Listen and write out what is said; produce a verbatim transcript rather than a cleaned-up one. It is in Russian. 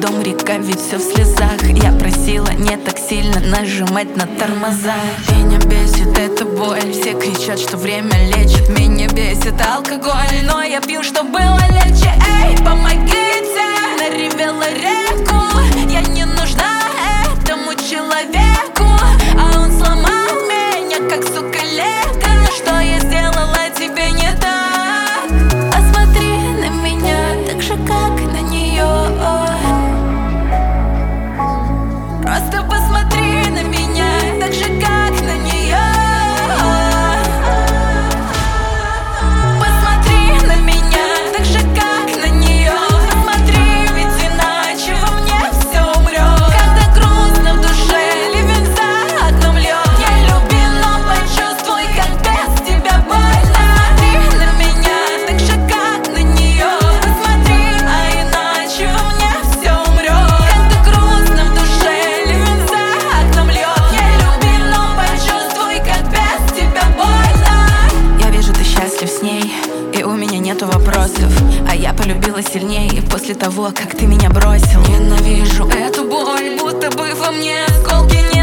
дом, река, ведь все в слезах. Я просила не так сильно нажимать на тормоза. Меня бесит эта боль, все кричат, что время лечит. Меня бесит алкоголь, но я пью, что было легче. Эй, помогите, наревела реку. Я не нужна этому человеку, а он сломал меня, как сука лего. Что я сделала тебе не так? Посмотри на меня так же, как на нее. Просто посмотри на меня так же, как на нее. Посмотри на меня так же, как на нее. Посмотри, ведь иначе во мне все умрет. Когда грустно в душе, ливень за окном льет. Не люби, но почувствуй, как без тебя больно. Посмотри на меня так же, как на нее. Посмотри, а иначе во мне все умрет. Когда грустно в душе, ливень за окном льет. Не люби, но почувствуй, как без тебя больно. Я вижу, ты счастлив с ней, и у меня нету вопросов. А я полюбила сильнее после того, как ты меня бросил. Ненавижу эту боль, будто бы во мне осколки не